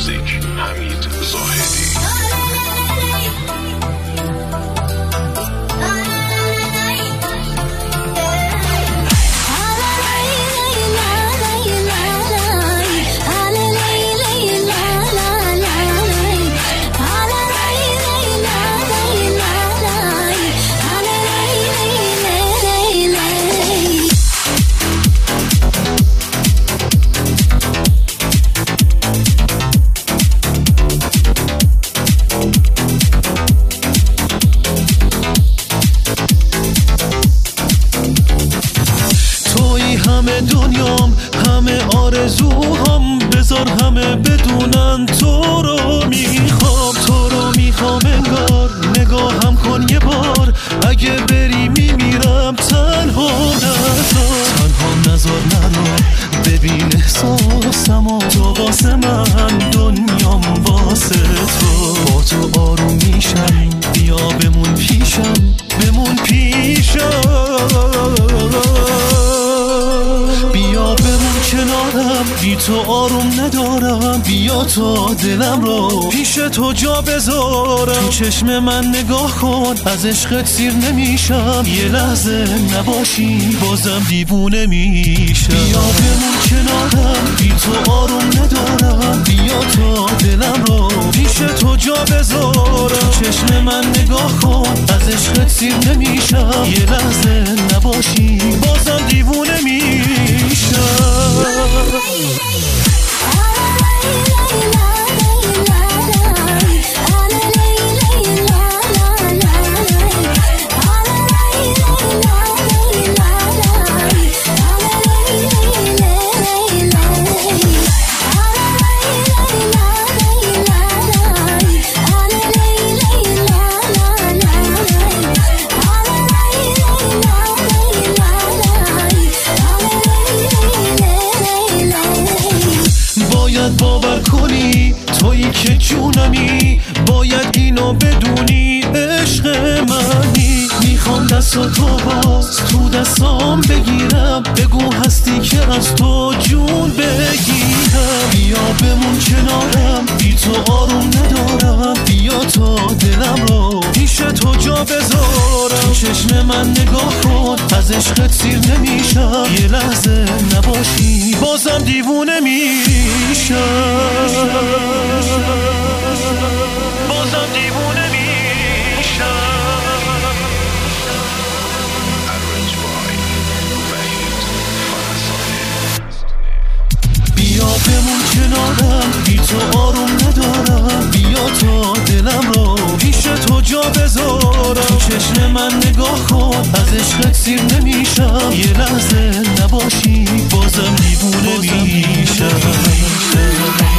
موزیک حمید زاهدی. همه دنیام همه آرزوهام بذار همه بدونن تو رو میخوام انگار نگاهم کن یه بار اگه بری میمیرم تنها نذار نرو ببین احساسمو تو واسه من دنیام واسه تو با تو آروم میشم بیا بمون پیشم بیا بمون کنارم بی تو آروم ندارم بیا تا دلم رو پیش تو جا بذارم تو چشم من نگاه کن از عشقت سیر نمیشم یه لحظه نباشی بازم دیوونه میشم بیا بمون کنارم بی تو آروم ندارم بیا تا دلم رو پیش تو جا بذارم تو چشم من نگاه کن از عشقت سیر نمیشم یه لحظه نباشی بازم دیوونه میشم باور کنی تویی که جونمی باید اینو بدونی عشق منی میخوام دست تو باز تو دستام بگیرم بگو هستی که از تو جون بگیرم بیا بمون کنارم بی تو آروم ندارم بیا تا دلم رو پیش تو جا بذارم تو چشم من نگاه کن از عشقت سیر نمیشم یه لحظه نباشی بازم دیوونه میشم بازم دیوونه میشم بیا بمون کنارم بی تو آروم ندارم بیا تا دلم رو پیش تو جا بذارم تو چشم من نگاه کن از عشقت سیر نمیشم یه لحظه نباشی بازم دیوونه میشم